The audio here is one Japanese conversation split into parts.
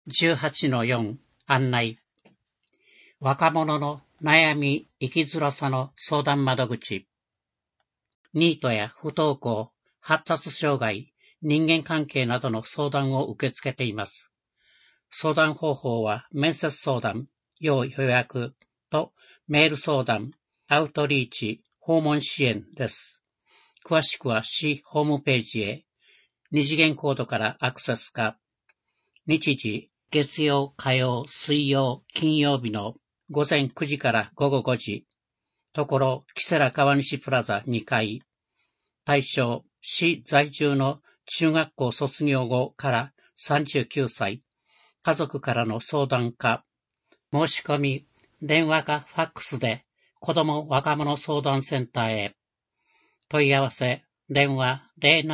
18-4 案内。若者の悩み生きづらさの相談窓口。ニートや不登校、発達障害、人間関係などの相談を受け付けています。相談方法は面接相談、要予約とメール相談、アウトリーチ、訪問支援です。詳しくは市ホームページへ。二次元コードからアクセスか。日時、月曜、火曜、水曜、金曜日の午前9時から午後5時。ところ、キセラ川西プラザ2階。対象、市在住の中学校卒業後から39歳。家族からの相談か。申し込み、電話かファックスで子ども若者相談センターへ。問い合わせ、電話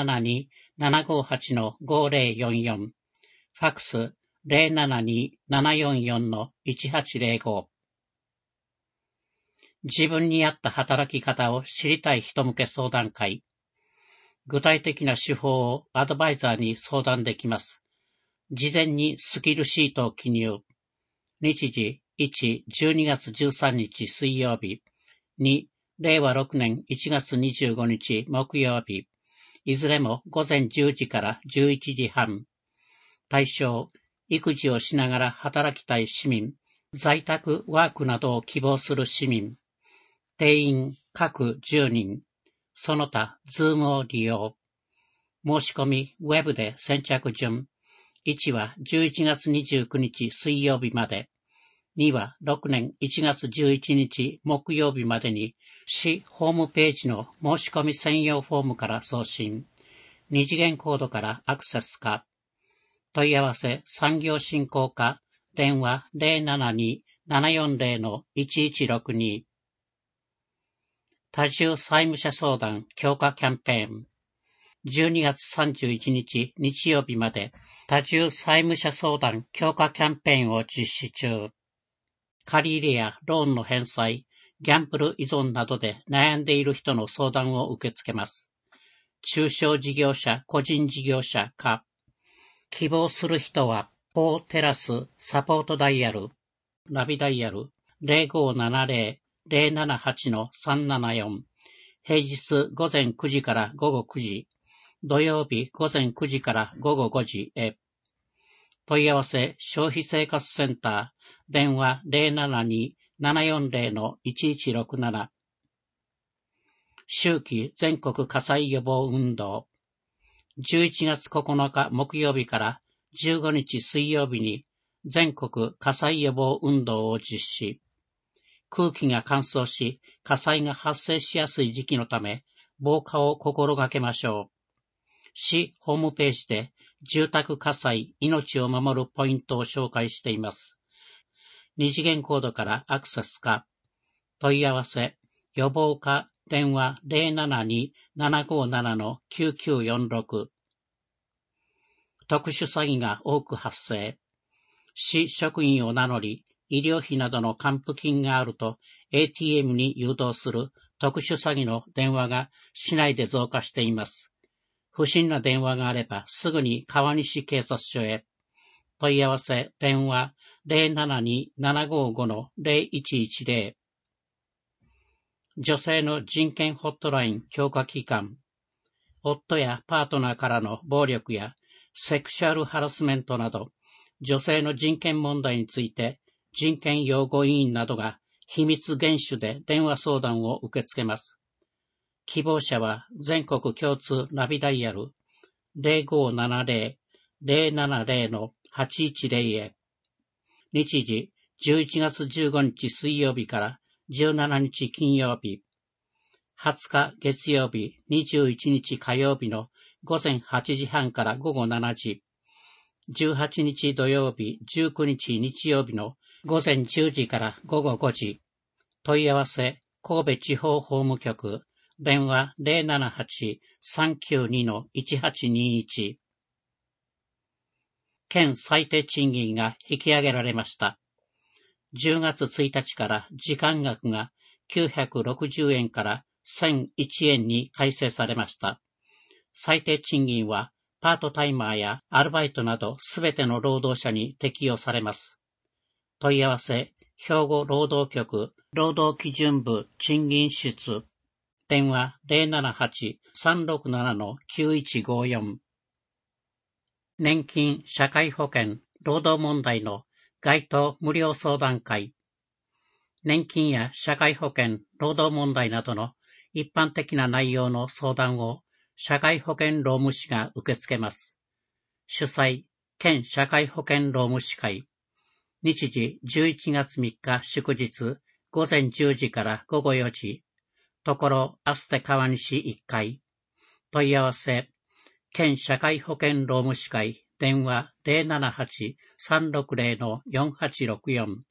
072-758-5044。ファックス 072-744-1805。自分に合った働き方を知りたい人向け相談会。具体的な手法をアドバイザーに相談できます。事前にスキルシートを記入。日時1、12月13日水曜日。2、令和6年1月25日木曜日。いずれも午前10時から11時半。対象、育児をしながら働きたい市民、在宅ワークなどを希望する市民。定員各10人。その他、ズームを利用。申し込み、ウェブで先着順。1は11月29日水曜日まで。2は6年1月11日木曜日までに、市ホームページの申し込み専用フォームから送信。二次元コードからアクセスか。問い合わせ産業振興課。電話 072-740-1162。多重債務者相談強化キャンペーン。12月31日日曜日まで多重債務者相談強化キャンペーンを実施中。借り入れやローンの返済、ギャンブル依存などで悩んでいる人の相談を受け付けます。中小事業者、個人事業者か。希望する人は、4テラスサポートダイヤル、ナビダイヤル 0570-078-374。平日午前9時から午後9時。土曜日午前9時から午後5時へ。問い合わせ消費生活センター。電話 072-740-1167。秋季全国火災予防運動。11月9日木曜日から15日水曜日に全国火災予防運動を実施。空気が乾燥し、火災が発生しやすい時期のため、防火を心がけましょう。市ホームページで住宅火災、命を守るポイントを紹介しています。二次元コードからアクセスか。問い合わせ、予防課、電話 072-757-9946。特殊詐欺が多く発生。市職員を名乗り、医療費などの還付金があると ATM に誘導する特殊詐欺の電話が市内で増加しています。不審な電話があればすぐに川西警察署へ。問い合わせ、電話 072-755-0110。女性の人権ホットライン強化機関。夫やパートナーからの暴力やセクシュアルハラスメントなど、女性の人権問題について人権擁護委員などが秘密厳守で電話相談を受け付けます。希望者は全国共通ナビダイヤル 0570-070-810 へ。日時11月15日水曜日から17日金曜日。20日月曜日、21日火曜日の午前8時半から午後7時。18日土曜日、19日日曜日の午前10時から午後5時。問い合わせ、神戸地方法務局。電話 078-392-1821。県最低賃金が引き上げられました。10月1日から時間額が960円から1001円に改正されました。最低賃金はパートタイマーやアルバイトなどすべての労働者に適用されます。問い合わせ、兵庫労働局、労働基準部賃金室、電話 078-367-9154。年金、社会保険、労働問題の該当無料相談会。年金や社会保険、労働問題などの一般的な内容の相談を社会保険労務士が受け付けます。主催、県社会保険労務士会。日時11月3日祝日、午前10時から午後4時。ところ、アステ川西1階。問い合わせ、県社会保険労務士会、電話 078-360-4864。